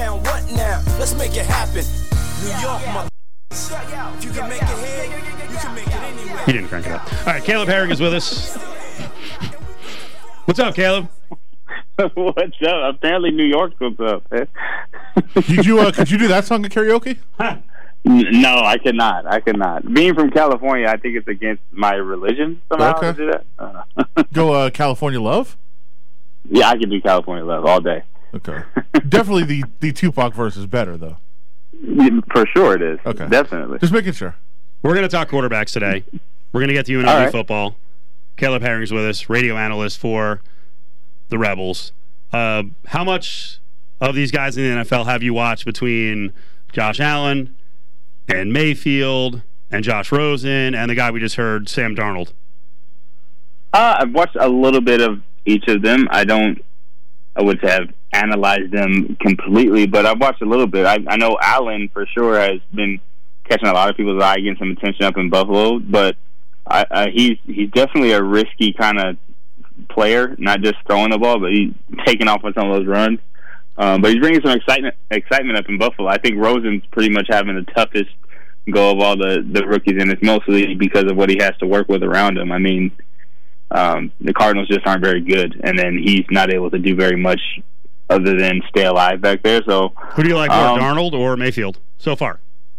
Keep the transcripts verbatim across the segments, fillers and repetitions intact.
down, what now? Let's make it happen. New York, mother. If you can make it here, you can make it anywhere. He didn't crank it up. All right, Caleb Herring is with us. What's up, Caleb? What's up? Apparently New York's what's up. Did you, uh, could you do that song at karaoke? No, I cannot. I cannot. Being from California, I think it's against my religion somehow Okay. to do that. Uh, Go uh, California Love? yeah, I can do California Love all day. Okay. Definitely the, the Tupac verse is better, though. Yeah, for sure it is. Okay. Definitely. Just making sure. We're going to talk quarterbacks today. We're going to get to U N L V All right. football. Caleb Herring's with us, radio analyst for the Rebels. Uh, how much of these guys in the N F L have you watched between Josh Allen and Mayfield and Josh Rosen and the guy we just heard, Sam Darnold? Uh, I've watched a little bit of each of them. I don't, I would have analyzed them completely, but I've watched a little bit. I, I know Allen for sure has been catching a lot of people's eye, getting some attention up in Buffalo, but I, I, he's he's definitely a risky kind of player, not just throwing the ball, but he's taking off on some of those runs. Um, but he's bringing some excitement excitement up in Buffalo. I think Rosen's pretty much having the toughest go of all the, the rookies, and it's mostly because of what he has to work with around him. I mean, um, the Cardinals just aren't very good, and then he's not able to do very much other than stay alive back there. So, Who do you like more, um, Darnold or Mayfield so far?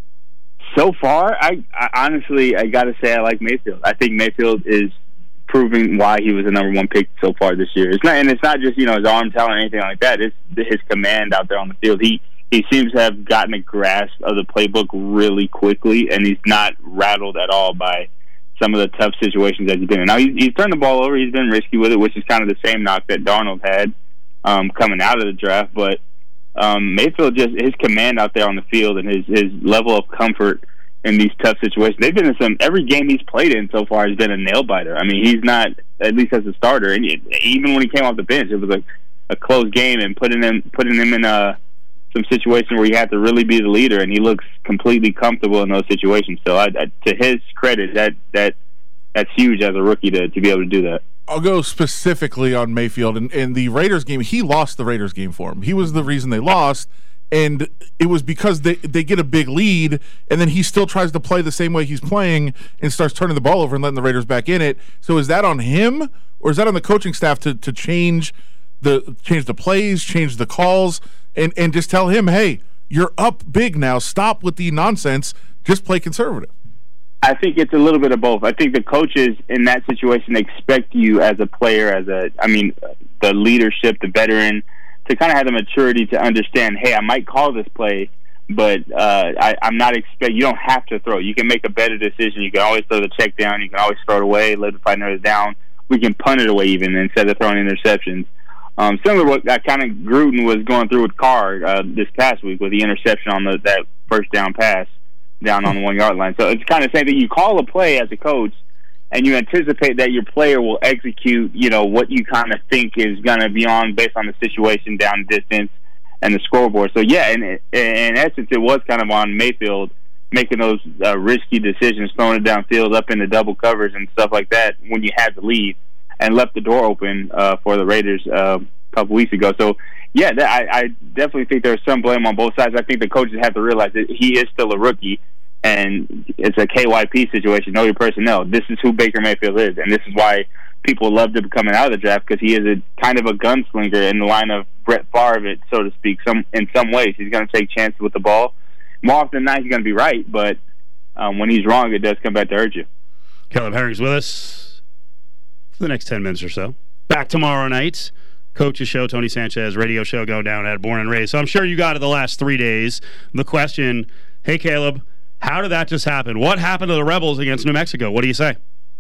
So far, I, I honestly, I got to say I like Mayfield. I think Mayfield is proving why he was the number one pick so far this year. It's not, and it's not just, you know, his arm talent or anything like that. It's his command out there on the field. He he seems to have gotten a grasp of the playbook really quickly, and he's not rattled at all by some of the tough situations that he's been in. Now, he's, he's turned the ball over. He's been risky with it, which is kind of the same knock that Darnold had um, coming out of the draft. But um, Mayfield, just his command out there on the field and his, his level of comfort in these tough situations. They've been in some, every game he's played in so far has been a nail biter. I mean, he's not, at least as a starter, and even when he came off the bench, it was a, a close game, and putting him putting him in a, some situation where he had to really be the leader, and he looks completely comfortable in those situations. So I, I, to his credit, that that that's huge as a rookie to, to be able to do that. I'll go specifically on Mayfield. In, in the Raiders game, he lost the Raiders game for him. He was the reason they lost, and it was because they, they get a big lead, and then he still tries to play the same way he's playing and starts turning the ball over and letting the Raiders back in it. So is that on him, or is that on the coaching staff to, to change the change the plays, change the calls, and, and just tell him, hey, you're up big now. Stop with the nonsense. Just play conservative. I think it's a little bit of both. I think the coaches in that situation expect you as a player, as a, I mean, the leadership, the veteran, to kind of have the maturity to understand, hey, I might call this play, but uh, I, I'm not expect. You don't have to throw. You can make a better decision. You can always throw the check down. You can always throw it away, let the fighter down. We can punt it away even instead of throwing interceptions. Um, similar to what uh, kind of Gruden was going through with Carr uh, this past week with the interception on the, that first down pass down on the one-yard line. So it's kind of saying that you call a play as a coach, and you anticipate that your player will execute, you know, what you kind of think is going to be on based on the situation, down distance, and the scoreboard. So, yeah, in, in essence, it was kind of on Mayfield making those uh, risky decisions, throwing it downfield up into double covers and stuff like that when you had to leave, and left the door open uh, for the Raiders uh, a couple weeks ago. So, yeah, that, I, I definitely think there's some blame on both sides. I think the coaches have to realize that he is still a rookie, and it's a K Y P situation, know your personnel. This is who Baker Mayfield is, and this is why people loved him coming out of the draft, because he is a kind of a gunslinger in the line of Brett Favre, so to speak. Some in some ways, he's going to take chances with the ball. More often than not, he's going to be right, but um, when he's wrong, it does come back to hurt you. Caleb Herring's with us for the next ten minutes or so. Back tomorrow night. Coach's show, Tony Sanchez, radio show, go down at Born and Raised. So I'm sure you got it the last three days. The question, hey, Caleb, how did that just happen? What happened to the Rebels against New Mexico? What do you say?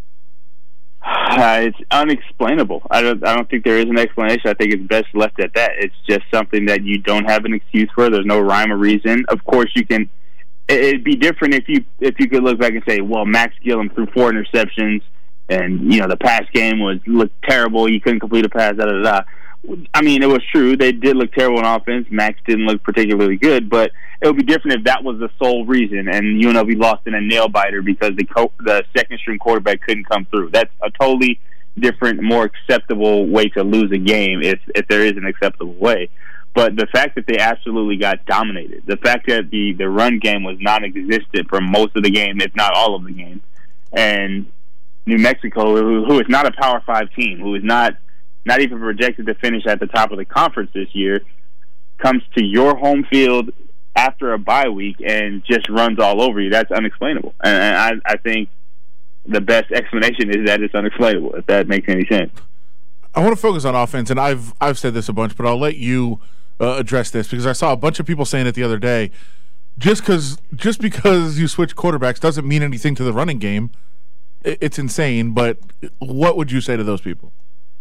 Uh, it's unexplainable. I don't, I don't think there is an explanation. I think it's best left at that. It's just something that you don't have an excuse for. There's no rhyme or reason. Of course, you can. It'd be different if you if you could look back and say, well, Max Gillum threw four interceptions, and you know the pass game was looked terrible. He couldn't complete a pass. Da da da. I mean, it was true. They did look terrible on offense. Max didn't look particularly good, but it would be different if that was the sole reason and U N L V lost in a nail-biter because the co- the second-string quarterback couldn't come through. That's a totally different, more acceptable way to lose a game if, if there is an acceptable way. But the fact that they absolutely got dominated, the fact that the, the run game was non-existent for most of the game, if not all of the game, and New Mexico, who, who is not a Power Five team, who is not not even projected to finish at the top of the conference this year, comes to your home field after a bye week and just runs all over you. That's unexplainable. And I, I think the best explanation is that it's unexplainable, if that makes any sense. I want to focus on offense, and I've I've said this a bunch, but I'll let you uh, address this because I saw a bunch of people saying it the other day. Just because just because you switch quarterbacks doesn't mean anything to the running game. It's insane, but what would you say to those people?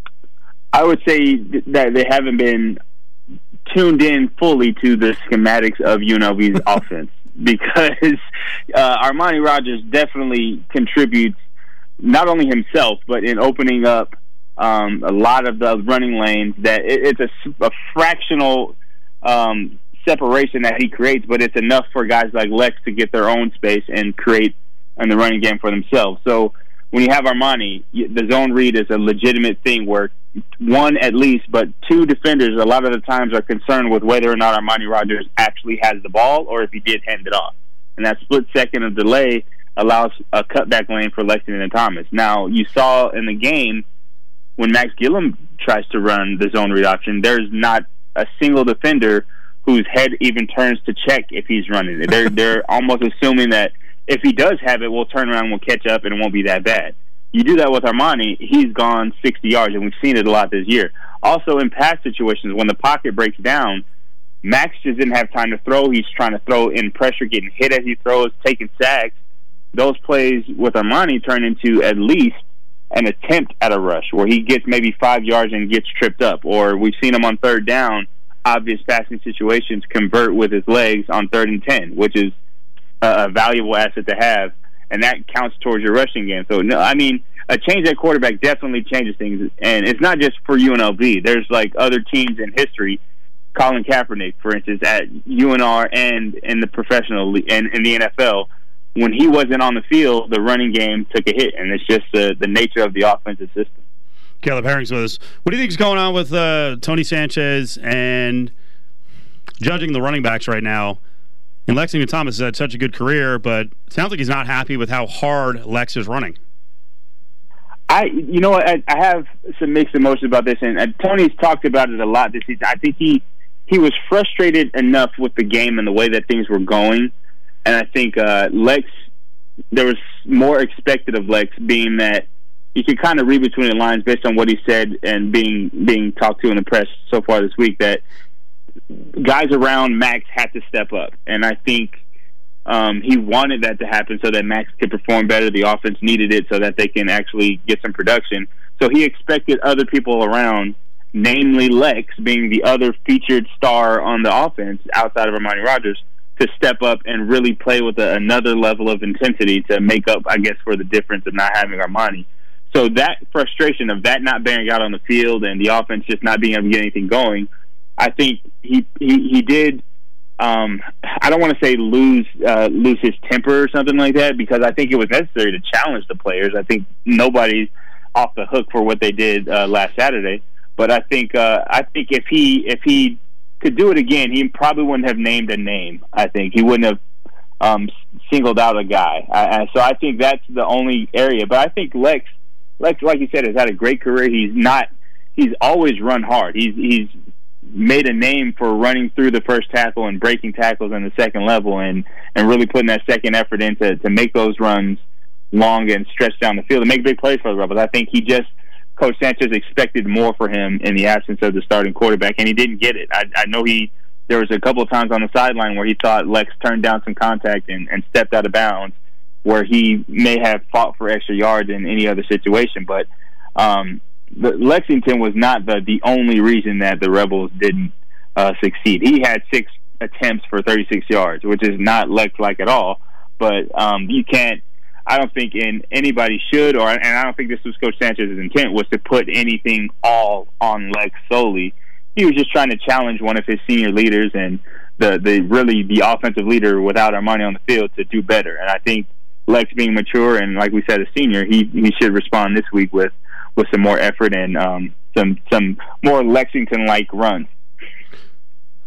I would say that they haven't been tuned in fully to the schematics of U N L V's offense, because uh, Armani Rogers definitely contributes, not only himself, but in opening up um, a lot of the running lanes. That it, it's a, a fractional um, separation that he creates, but it's enough for guys like Lex to get their own space and create in the running game for themselves. So when you have Armani, the zone read is a legitimate thing where one at least, but two defenders a lot of the times are concerned with whether or not Armani Rogers actually has the ball or if he did hand it off. And that split second of delay allows a cutback lane for Lexington and Thomas. Now, you saw in the game when Max Gillum tries to run the zone read option, there's not a single defender whose head even turns to check if he's running it. They're, they're almost assuming that if he does have it, we'll turn around and we'll catch up and it won't be that bad. You do that with Armani, he's gone sixty yards, and we've seen it a lot this year. Also, in pass situations, when the pocket breaks down, Max just didn't have time to throw. He's trying to throw in pressure, getting hit as he throws, taking sacks. Those plays with Armani turn into at least an attempt at a rush where he gets maybe five yards and gets tripped up. Or we've seen him on third down, obvious passing situations, convert with his legs on third and ten, which is a valuable asset to have, and that counts towards your rushing game. So, no, I mean, a change at quarterback definitely changes things, and it's not just for U N L V. There's, like, other teams in history, Colin Kaepernick, for instance, at U N R and in the professional league, and in the N F L, when he wasn't on the field, the running game took a hit, and it's just uh, the nature of the offensive system. Caleb Herring's with us. What do you think is going on with uh, Tony Sanchez and judging the running backs right now? And Lexington Thomas has had such a good career, but it sounds like he's not happy with how hard Lex is running. I, you know, I, I have some mixed emotions about this, and uh, Tony's talked about it a lot this season. I think he he was frustrated enough with the game and the way that things were going, and I think uh, Lex, there was more expected of Lex, being that you could kind of read between the lines based on what he said and being being talked to in the press so far this week, that guys around Max had to step up, and I think um, he wanted that to happen so that Max could perform better. The offense needed it so that they can actually get some production. So he expected other people around, namely Lex, being the other featured star on the offense outside of Armani Rogers, to step up and really play with a, another level of intensity to make up, I guess, for the difference of not having Armani. So that frustration of that not bearing out on the field and the offense just not being able to get anything going, I think he he, he did. Um, I don't want to say lose uh, lose his temper or something like that, because I think it was necessary to challenge the players. I think nobody's off the hook for what they did uh, last Saturday. But I think uh, I think if he if he could do it again, he probably wouldn't have named a name. I think he wouldn't have um, singled out a guy. I, I, so I think that's the only area. But I think Lex, Lex, like you said, has had a great career. He's not. He's always run hard. He's he's made a name for running through the first tackle and breaking tackles on the second level, and, and really putting that second effort in to, to make those runs long and stretch down the field and make big plays for the Rebels. I think he just, Coach Sanchez expected more for him in the absence of the starting quarterback, and he didn't get it. I, I know he, there was a couple of times on the sideline where he thought Lex turned down some contact and, and stepped out of bounds, where he may have fought for extra yards in any other situation, but um, the, Lexington was not the, the only reason that the Rebels didn't uh, succeed. He had six attempts for thirty-six yards, which is not Lex-like at all. But um, you can't. I don't think in anybody should, or and I don't think this was Coach Sanchez's intent, was to put anything all on Lex solely. He was just trying to challenge one of his senior leaders and the the really the offensive leader without Armani on the field to do better. And I think Lex, being mature and, like we said, a senior, he he should respond this week with. with some more effort and um, some some more Lexington-like runs.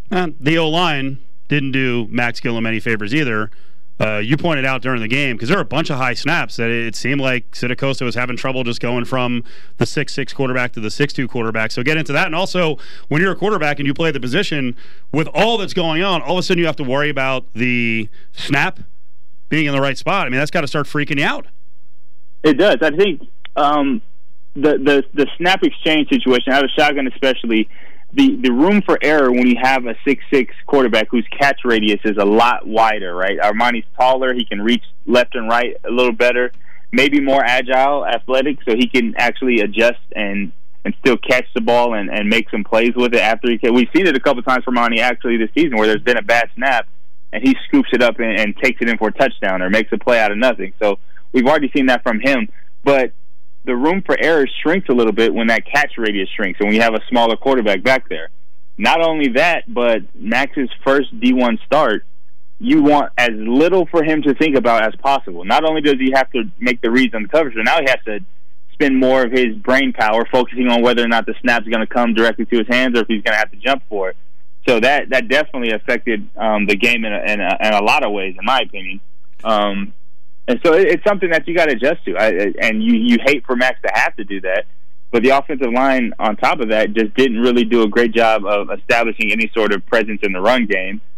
And the O-line didn't do Max Gillum any favors either. Uh, you pointed out during the game, because there were a bunch of high snaps that it seemed like Sitacosta was having trouble just going from the six six quarterback to the six two quarterback. So get into that. And also, when you're a quarterback and you play the position, with all that's going on, all of a sudden you have to worry about the snap being in the right spot. I mean, that's got to start freaking you out. It does. I think um, the, the, the snap exchange situation, out of shotgun especially, The the room for error when you have a six six quarterback whose catch radius is a lot wider, right? Armani's taller. He can reach left and right a little better, maybe more agile, athletic, so he can actually adjust and, and still catch the ball and, and make some plays with it after he can. We've seen it a couple times from Armani actually this season where there's been a bad snap and he scoops it up and, and takes it in for a touchdown or makes a play out of nothing. So we've already seen that from him. But the room for error shrinks a little bit when that catch radius shrinks and when you have a smaller quarterback back there. Not only that, but Max's first D one start, you want as little for him to think about as possible. Not only does he have to make the reads on the coverage, but now he has to spend more of his brain power focusing on whether or not the snap's going to come directly to his hands or if he's going to have to jump for it. So that that definitely affected um, the game in a, in, a, in a lot of ways, in my opinion. Um And so it's something that you got to adjust to. I, and you, you hate for Max to have to do that. But the offensive line, on top of that, just didn't really do a great job of establishing any sort of presence in the run game.